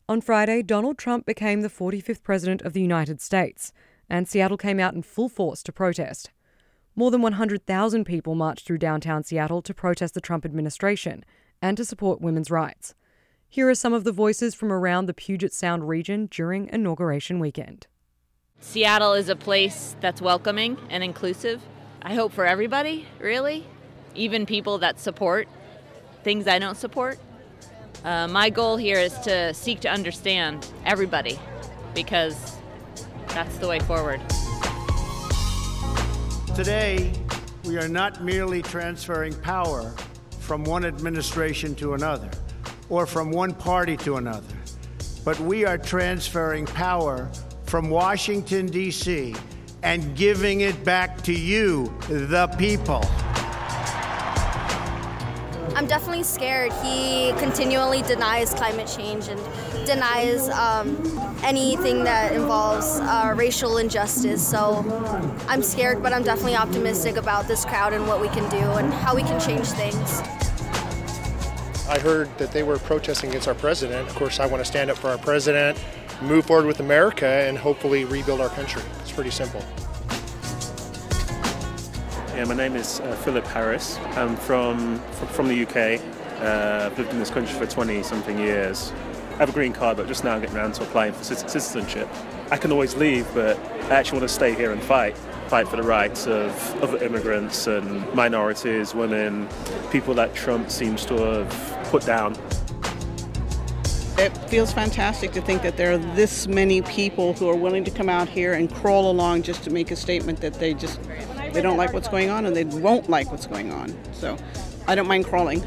On Friday, Donald Trump became the 45th president of the United States, and Seattle came out in full force to protest. More than 100,000 people marched through downtown Seattle to protest the Trump administration and to support women's rights. Here are some of the voices from around the Puget Sound region during Inauguration Weekend. Seattle is a place that's welcoming and inclusive. I hope for everybody, really, even people that support things I don't support. My goal here is to seek to understand everybody, because that's the way forward. Today, we are not merely transferring power from one administration to another or from one party to another, but we are transferring power from Washington, D.C., and giving it back to you, the people. I'm definitely scared. He continually denies climate change and denies anything that involves racial injustice. So I'm scared, but I'm definitely optimistic about this crowd and what we can do and how we can change things. I heard that they were protesting against our president. Of course, I want to stand up for our president, move forward with America, and hopefully rebuild our country. It's pretty simple. Yeah, my name is Philip Harris. I'm from the UK. I've lived in this country for 20-something years. I have a green card, but just now getting around to applying for citizenship. I can always leave, but I actually want to stay here and fight for the rights of other immigrants and minorities, women, people that Trump seems to have put down. It feels fantastic to think that there are this many people who are willing to come out here and crawl along just to make a statement that they don't like what's going on and they won't like what's going on. So I don't mind crawling.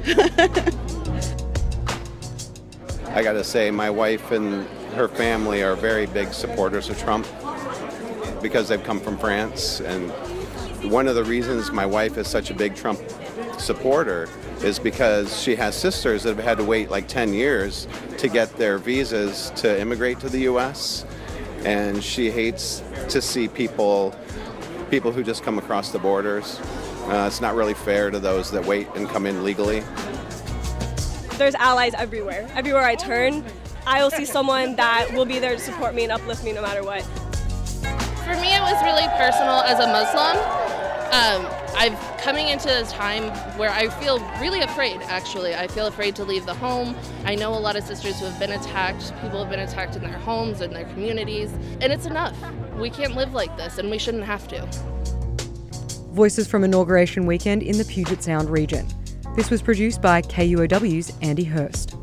I got to say, my wife and her family are very big supporters of Trump because they've come from France. And one of the reasons my wife is such a big Trump supporter is because she has sisters that have had to wait like 10 years to get their visas to immigrate to the U.S. And she hates to see people who just come across the borders. It's not really fair to those that wait and come in legally. There's allies everywhere. Everywhere I turn, I will see someone that will be there to support me and uplift me no matter what. For me, it was really personal as a Muslim. I'm coming into a time where I feel really afraid, actually. I feel afraid to leave the home. I know a lot of sisters who have been attacked. People have been attacked in their homes and their communities. And it's enough. We can't live like this, and we shouldn't have to. Voices from Inauguration Weekend in the Puget Sound region. This was produced by KUOW's Andy Hurst.